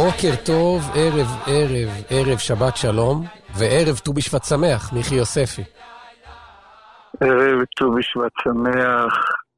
בוקר טוב, ערב שבת שלום, וערב ט"ו בשבט שמח, מיכי יוספי. ערב ט"ו בשבט שמח,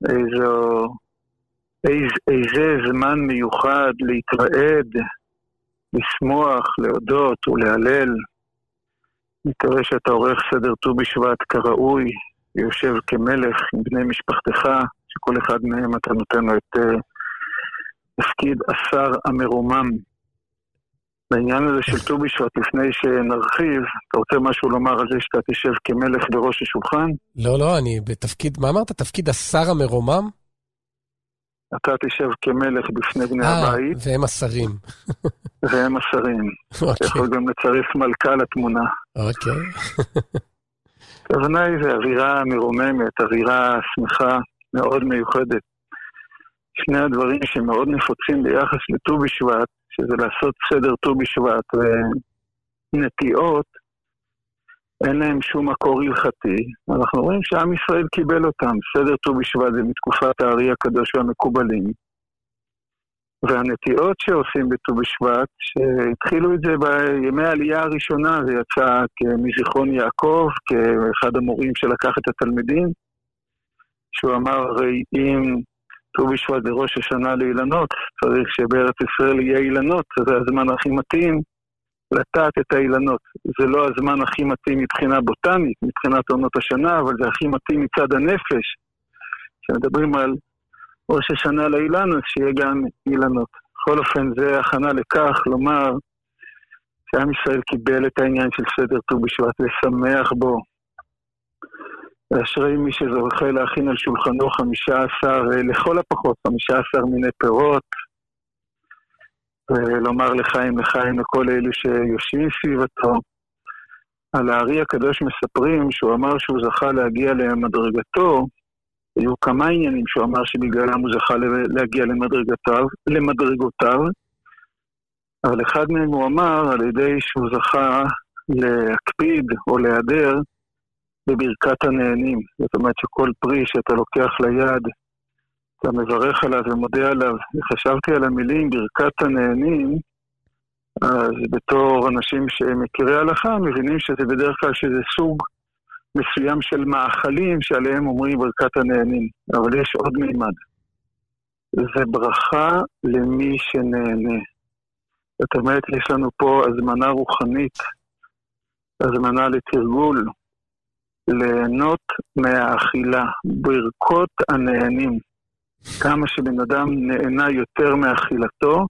איזה זמן מיוחד להתרעד, לשמוח, להודות ולהלל. מקווה שאתה עורך סדר ט"ו בשבט כראוי, יושב כמלך עם בני משפחתך, שכל אחד מהם אתה נותן לו את תפקיד השר המרומם. בעניין הזה של ט"ו בשבט, לפני שנרחיב, אתה רוצה משהו לומר על זה שאתה תשב כמלך בראש השולחן? לא, אני בתפקיד, מה אמרת? תפקיד השר המרומם? אתה תשב כמלך בפני בני הבית. והם השרים. והם השרים. אתה יכול גם לצרף מלכה לתמונה. אוקיי. הכוונה היא זה אווירה מרוממת, אווירה שמחה מאוד מיוחדת. שני הדברים שמאוד נפוצים ביחס לט"ו בשבט, שזה לעשות סדר ט"ו בשבט ונטיעות, אין להם שום מקור הלכתי. אנחנו רואים שעם ישראל קיבל אותם. סדר ט"ו בשבט זה מתקופת הארי הקדוש והמקובלים. והנטיעות שעושים בט"ו בשבט, שהתחילו את זה בימי העלייה הראשונה, זה יצא מזיכרון יעקב, כאחד המורים שלקח את התלמידים, שהוא אמר, אם ט"ו בשבט זה ראש השנה לאילנות, צריך שבארץ ישראל יהיה אילנות, זה הזמן הכי מתאים לטעת את האילנות. זה לא הזמן הכי מתאים מבחינה בוטנית, מבחינת עונות השנה, אבל זה הכי מתאים מצד הנפש. כשמדברים על ראש השנה לאילן, אז שיהיה גם אילנות. בכל אופן, זה הכנה לכך, לומר שעם ישראל קיבל את העניין של סדר ט"ו בשבט ושמח בו. אשרי מי שזוכה להכין על שולחנו 15, לכל הפחות 15 מיני פירות, ולומר לחיים לכל אלו שיושבים סביבתו. על הארי הקדוש מספרים שהוא אמר שהוא זכה להגיע למדרגתו, היו כמה עניינים שהוא אמר שבגללם הוא זכה להגיע למדרגותיו, אבל אחד מהם הוא אמר על ידי שהוא זכה להקפיד או להיעדר בברכת הנהנים. זאת אומרת שכל פרי שאתה לוקח ליד, אתה מברך עליו ומודה עליו. חשבתי על המילים ברכת הנהנים, אז בתור אנשים שמכירי הלכה, מבינים שזה בדרך כלל שזה סוג מסוים של מאכלים שעליהם אומרים ברכת הנהנים. אבל יש עוד מימד. זה ברכה למי שנהנה. זאת אומרת, יש לנו פה הזמנה רוחנית, הזמנה לתרגול, ליהנות מהאכילה, ברכות הנהנים. כמה שבן אדם נהנה יותר מאכילתו,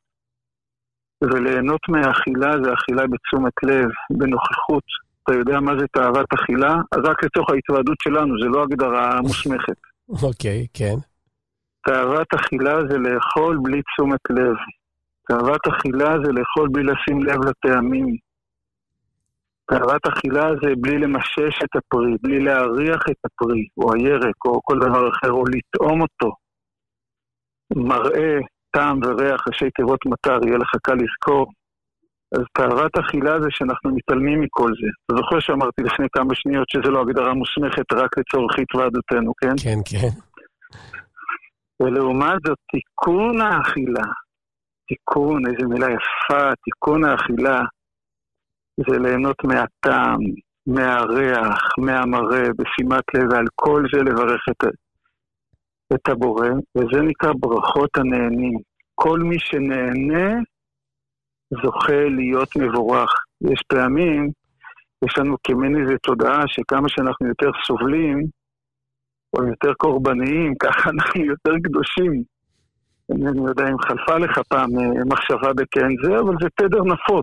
וליהנות מהאכילה זה אכילה בתשומת לב, בנוכחות. אתה יודע מה זה תאוות אכילה? אז רק לתוך ההתוועדות שלנו, זה לא הגדרה מוסמכת. אוקיי, כן. תאוות אכילה זה לאכול בלי תשומת לב. תאוות אכילה זה לאכול בלי לשים לב לטעמים. תאוות אכילה זה בלי למשש את הפרי, בלי להריח את הפרי, או הירק, או כל דבר אחר, או לטעום אותו. מראה, טעם וריח, ראשי תיבות מטר, יהיה לך קל לזכור. אז תאוות אכילה זה שאנחנו מתעלמים מכל זה. אתה זוכר שאמרתי לפני כמה שניות שזה לא הגדרה מוסמכת רק לצורך התוועדותנו, כן? כן, כן. ולעומת זאת, תיקון האכילה, תיקון, איזו מילה יפה, תיקון האכילה, זה ליהנות מהטעם, מהריח, מהמראה, בשימת לב, ועל כל זה לברך את הבורא, וזה נקרא ברכות הנהנים. כל מי שנהנה זוכה להיות מבורך. יש פעמים, יש לנו כמין איזו תודעה שכמה שאנחנו יותר סובלים, או יותר קורבניים, ככה אנחנו יותר קדושים. אני יודע אם חלפה לך פעם מחשבה בכן זה, אבל זה תדר נפוץ.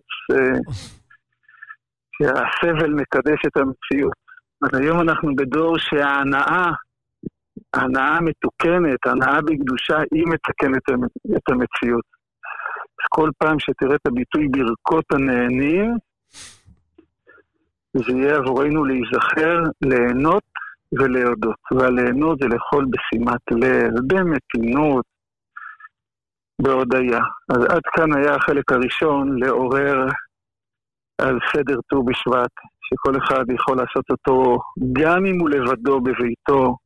שהסבל מקדש את המציאות. אז היום אנחנו בדור שההנאה, ההנאה מתוקנת, ההנאה בקדושה, היא מתקנת את המציאות. אז כל פעם שתראה את הביטוי ברכות הנהנים, זה יהיה עבורנו להיזכר, ליהנות ולהודות. והליהנות זה לאכול בשימת לב, במתינות, בהודיה. אז עד כאן היה החלק הראשון לעורר על סדר ט"ו בשבט, שכל אחד יכול לעשות אותו גם אם הוא לבדו בביתו,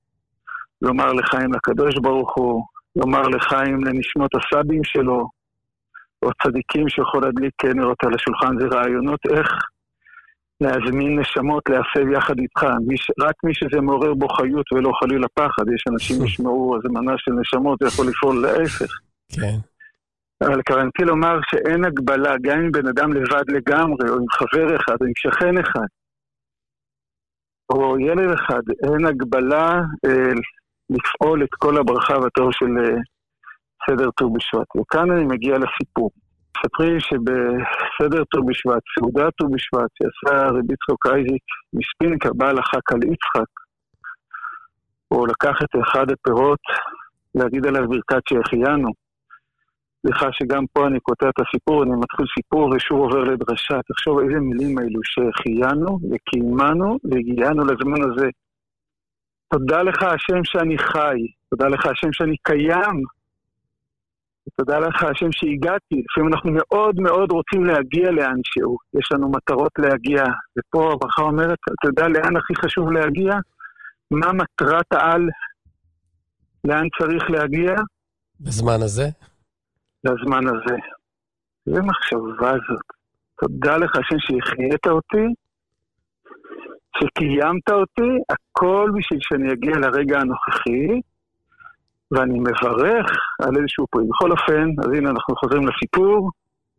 לומר לחיים לקדוש ברוך הוא, לומר לחיים לנשמות הסבים שלו, או צדיקים שיכול להדליק נרות על השולחן, זה רעיונות איך להזמין נשמות להסב יחד איתך. רק מי שזה מעורר בו חיות ולא חלילה פחד. יש אנשים ישמעו הזמנה של נשמות, זה יכול לפעול להפך. כן. אבל כוונתי לומר שאין הגבלה, גם עם בן אדם לבד לגמרי, או עם חבר אחד, או עם שכן אחד, או ילד אחד, אין הגבלה לפעול את כל הברכה והטוב של סדר ט"ו בשבט. וכאן אני מגיע לסיפור. מספרים שבסדר ט"ו בשבט, סעודת ט"ו בשבט, שעשה רבי יצחק אייזיק מספינקה, בעל החג על יצחק, הוא לקח את אחד הפירות, להגיד עליו ברכת שהחיינו. סליחה שגם פה אני קוטע את הסיפור, אני מתחיל סיפור ושוב עובר לדרשה. תחשוב איזה מילים האלו שהחיינו וקיימנו והגיענו לזמן הזה. תודה לך השם שאני חי, תודה לך השם שאני קיים, תודה לך השם שהגעתי. לפעמים אנחנו מאוד מאוד רוצים להגיע לאן שהוא, יש לנו מטרות להגיע, ופה הברכה אומרת, אתה יודע לאן הכי חשוב להגיע? מה מטרת העל? לאן צריך להגיע? בזמן הזה? לזמן הזה. זה מחשבה הזאת. תודה לך השם שהחיית אותי, שקיימת אותי, הכל בשביל שאני אגיע לרגע הנוכחי, ואני מברך על איזשהו פרי. בכל אופן, אז הנה אנחנו חוזרים לסיפור.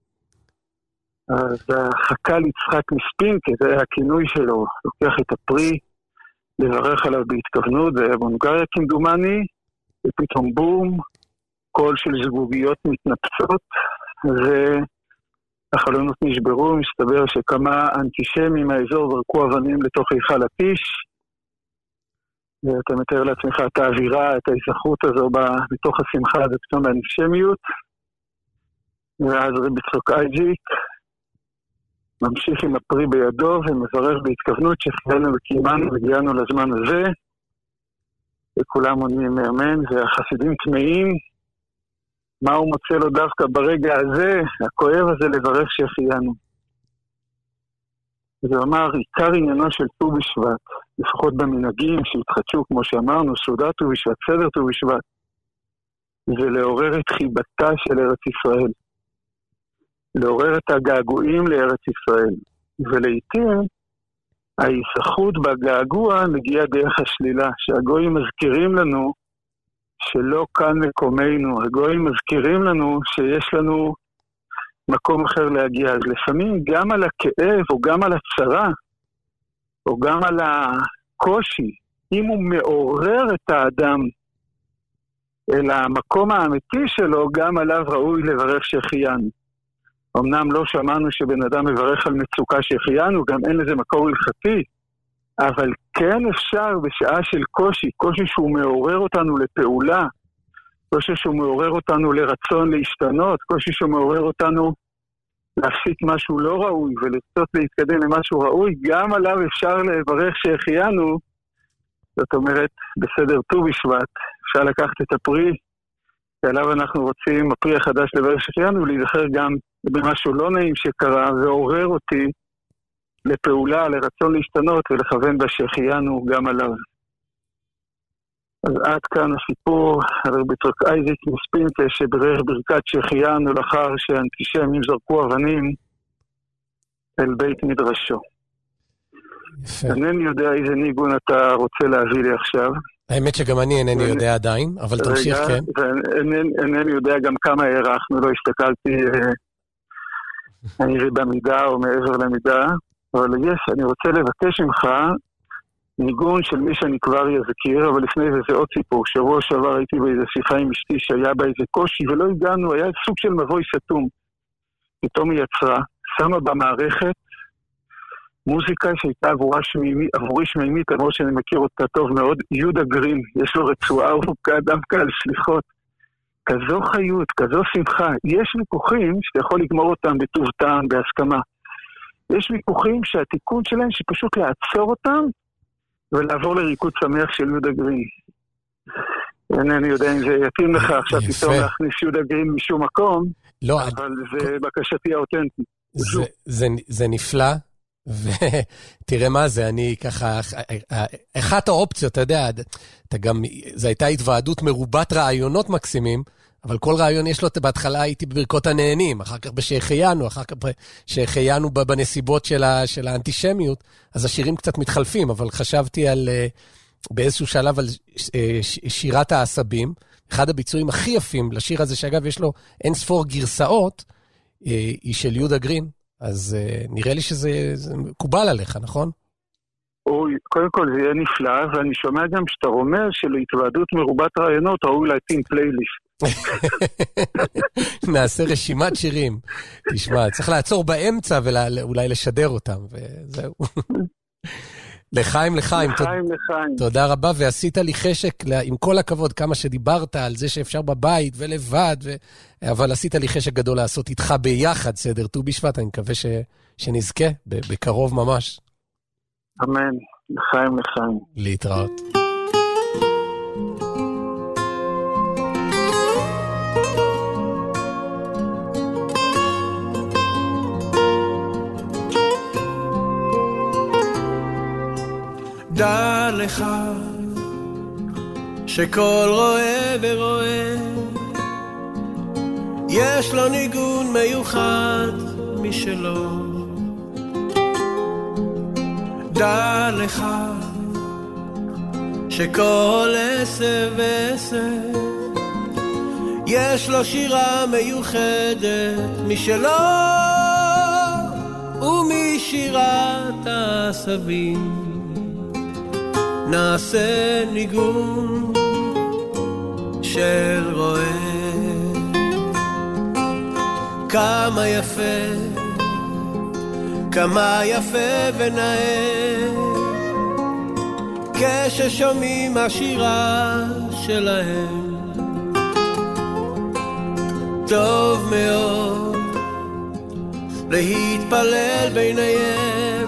אז החכ"ל יצחק מספינקה, זה היה הכינוי שלו, לוקח את הפרי, לברך עליו בהתכוונות, זה היה בהונגריה כמדומני, ופתאום בום, קול של זגוגיות מתנפצות, והחלונות נשברו, מסתבר שכמה אנטישמים מהאזור זרקו אבנים לתוך היכל הטיש, ואתה מתאר לעצמך את האווירה, את ההיזכרות הזו מתוך השמחה, זה פתאום האנטישמיות, ואז רבי יצחק אייזיק ממשיך עם הפרי בידו ומברך בהתכוונות שחיינו וקיימנו והגיענו לזמן הזה, וכולם עונים אמן, והחסידים טמאים, מה הוא מוצא לו דווקא ברגע הזה, הכואב הזה, לברך שהחיינו. זה אמר, עיקר עניינו של ט"ו בשבט, לפחות במנהגים שהתחדשו, כמו שאמרנו, סעודת ט"ו בשבט, סדר ט"ו בשבט, זה לעורר את חיבתה של ארץ ישראל. לעורר את הגעגועים לארץ ישראל. ולעיתים, ההיסחות בגעגוע מגיעה דרך השלילה, שהגויים מזכירים לנו שלא כאן מקומנו, הגויים מזכירים לנו שיש לנו מקום אחר להגיע. אז לפעמים גם על הכאב או גם על הצרה או גם על הקושי, אם הוא מעורר את האדם אל המקום האמיתי שלו, גם עליו ראוי לברך שהחיינו. אמנם לא שמענו שבן אדם מברך על מצוקה שהחיינו, גם אין לזה מקור הלכתי, אבל כן אפשר בשעה של קושי, קושי שהוא מעורר אותנו לפעולה, קושי שהוא מעורר אותנו לרצון להשתנות, קושי שהוא מעורר אותנו להפסיק משהו לא ראוי ולרצות להתקדם למשהו ראוי, גם עליו אפשר לברך שהחיינו. זאת אומרת, בסדר ט"ו בשבט, אפשר לקחת את הפרי, שעליו אנחנו רוצים, הפרי החדש לברך שהחיינו, ולהיזכר גם במשהו לא נעים שקרה, ועורר אותי לפעולה, לרצון להשתנות ולכוון בשהחיינו גם עליו. אז עד כאן הסיפור על רבי יצחק אייזיק מספינקה שברך ברכת שהחיינו לאחר שהאנטישמים זרקו אבנים אל בית מדרשו. יפה. אינני יודע איזה ניגון אתה רוצה להביא לי עכשיו. האמת שגם אני אינני יודע עדיין, אבל תמשיך, כן. אינני יודע גם כמה הערכנו, לא הסתכלתי אני במידה או מעבר למידה, אבל אני רוצה לבקש ממך ניגון של מי שאני כבר יזכיר, אבל לפני זה עוד סיפור. שבוע שעבר הייתי באיזו שיחה עם אשתי שהיה בה איזה קושי ולא הגענו, היה סוג של מבוי סתום. פתאום היא יצרה, שמה במערכת מוזיקה שהייתה עבורי שמימית, למרות שאני מכיר אותה טוב מאוד, יהודה גרין, יש לו רצועה ארוכה דווקא על סליחות. כזו חיות, כזו שמחה. יש ויכוחים שאתה יכול לגמור אותם בטוב טעם, בהסכמה. יש ויכוחים שהתיקון שלהם שפשוט לעצור אותם ולעבור לריקוד שמח של יהודה גרין. אינני יודע אם זה יתאים לך עכשיו פתאום להכניס יהודה גרין משום מקום, לא, אבל זה בקשתי האותנטית. זה נפלא, ותראה מה זה, אני ככה, אחת האופציות, אתה יודע, אתה גם, זו הייתה התוועדות מרובת רעיונות מקסימים, אבל כל רעיון יש לו, בהתחלה הייתי בברכות הנהנים, אחר כך בשהחיינו, אחר כך שהחיינו בנסיבות של האנטישמיות, אז השירים קצת מתחלפים, אבל חשבתי באיזשהו שלב על שירת העשבים, אחד הביצועים הכי יפים לשיר הזה, שאגב יש לו אין ספור גרסאות, היא של יהודה גרין, אז נראה לי שזה מקובל עליך, נכון? קודם כל זה יהיה נפלא, ואני שומע גם שאתה רומז שלהתוועדות מרובת רעיונות ראוי להתאים פלייליסט. נעשה רשימת שירים. תשמע, צריך לעצור באמצע ואולי לשדר אותם, וזהו. לחיים, תודה רבה, ועשית לי חשק, עם כל הכבוד, כמה שדיברת על זה שאפשר בבית ולבד, אבל עשית לי חשק גדול לעשות איתך ביחד סדר ט"ו בשבט, אני מקווה שנזכה בקרוב ממש. אמן, לחיים. להתראות. דע לך שכל רואה ורואה יש לו ניגון מיוחד משלו. דע לך שכל עשב ועשב יש לו שירה מיוחדת משלו, ומשירת העשבים נעשה ניגון של רועה. כמה יפה ונאה כששומעים השירה שלהם. טוב מאוד להתפלל ביניהם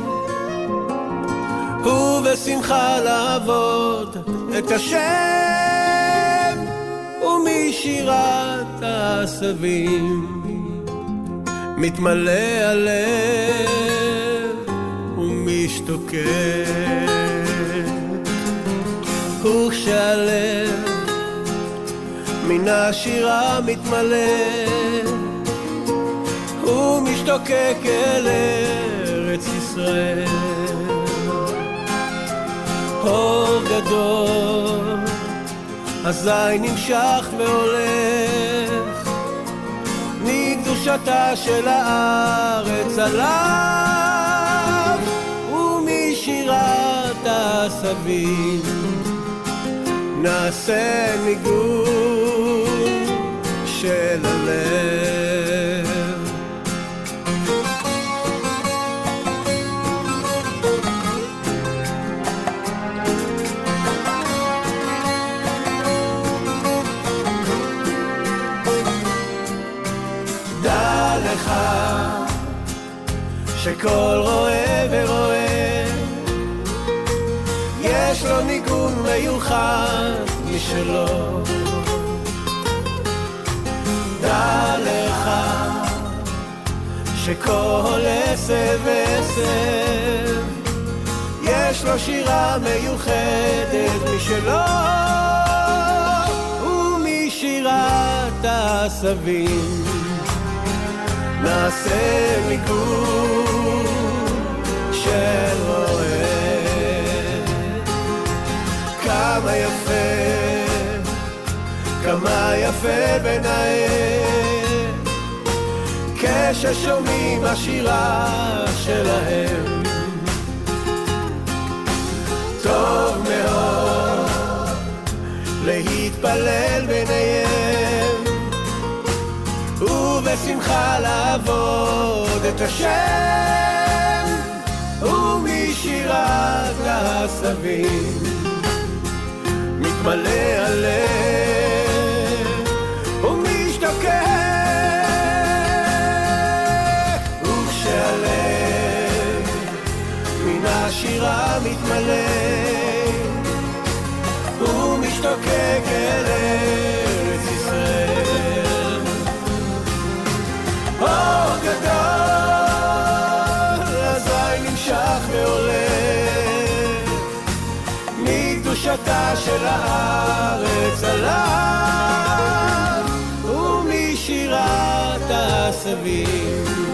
ובשמחה לעבוד את השם, ומשירת העשבים מתמלא הלב ומשתוקק. וכשהלב מן השירה מתמלא ומשתוקק אל ארץ ישראל. אור גדול אזי נמשך והולך מקדושתה של הארץ עליו, ומשירת העשבים נעשה ניגון של הלב. דע לך שכל רואה ורואה יש לו ניגון מיוחד משלו. דע לך שכל עשב ועשב יש לו שירה מיוחדת משלו, ומשירת העשבים נעשה ניגון של רועה. כמה יפה ונאה כששומעים השירה שלהם. טוב מאוד להתפלל ביניהם ובשמחה לעבוד את השם, ומשירת העשבים מתמלא הלב ומשתוקק. וכשהלב מן השירה מתמלא ומשתוקק אל ארץ ישראל. אור גדול אזי נמשך והולך מקדושתה של הארץ עליו, מסביב